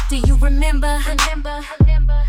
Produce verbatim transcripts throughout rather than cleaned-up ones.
Do you remember? Remember? Remember?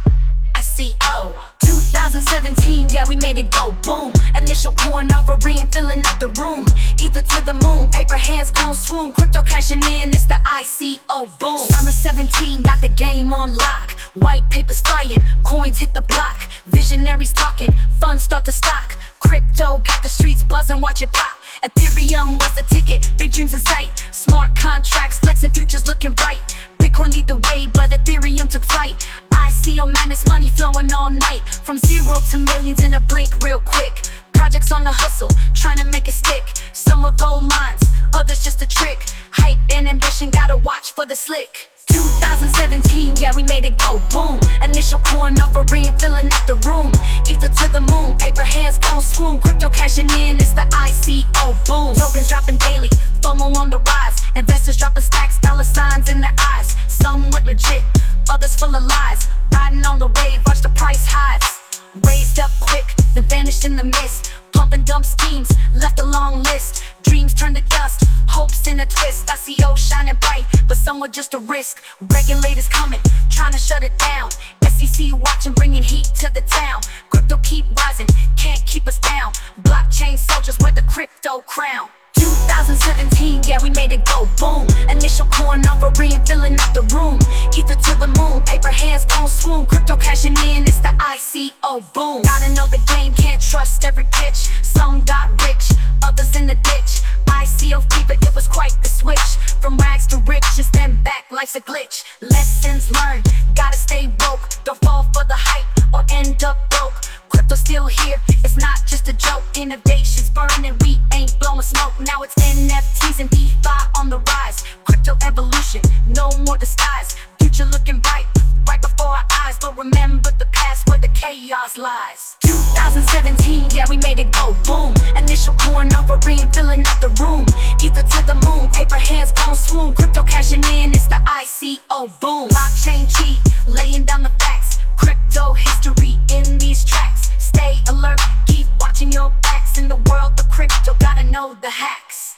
I C O twenty seventeen, yeah, we made it go boom. Initial pouring offering, filling up the room. Ether to the moon, paper hands gon' swoon. Crypto cashing in, it's the I C O boom. Summer seventeen, got the game on lock. White papers flying, coins hit the block. Visionaries talking, funds start to stock. Crypto got the streets buzzing, watch it pop. Ethereum was the ticket, big dreams in sight. Smart contracts, flexing futures looking bright. Bitcoin lead the way, but Ethereum took flight. I C O madness, money flowing all night. From zero to millions in a blink, real quick. Projects on the hustle, trying to make it stick. Some are gold mines, others just a trick. Hype and ambition, gotta watch for the slick. twenty seventeen, yeah, we made it go boom. Initial coin offering, filling up the room. Ether to the moon, paper hands gon' swoon. Crypto cashing in, it's the I C O boom. Tokens dropping daily, FOMO on the rise. Investors dropping stacks, dollar signs in their eyes. Some went legit, others full of lies. Riding on the wave, watch the price highs. Raised up quick, then vanished in the mist. Pump and dump schemes, left a long list. Dreams turned to dust, hopes in a twist. I C O shining bright, but some were just a risk. Regulators coming, trying to shut it down. S E C watching, bringing heat to the town. Crypto keep rising, can't keep us down. Blockchain soldiers wear the crypto crown. twenty seventeen, yeah, we made it go boom. Initial coin offering, filling up the room. Ether to the moon, paper hands gon' swoon. Crypto cashing in, it's the I C O boom. Gotta know the game, can't trust every pitch. Some got rich, others in the ditch. I C O fever, it was quite the switch. From rags to riches, then back, life's a glitch. Lessons learned, gotta stay woke. Don't fall for the hype or end up broke. Crypto's still here, it's not just a joke. Innovation's burning, we ain't blowing smoke. Now it's N F Ts and DeFi on the rise. Crypto evolution, no more disguise. Future looking bright, right before our eyes. But remember the past where the chaos lies. twenty seventeen, yeah, we made it go boom. Initial coin offering, filling up the room. Ether to the moon, paper hands gon' swoon. Crypto cashing in, it's the I C O boom. Blockchain cheat, laying down the facts. Crypto history in these tracks. Stay alert, keep watching your backs. In the world of crypto, gotta know the hacks.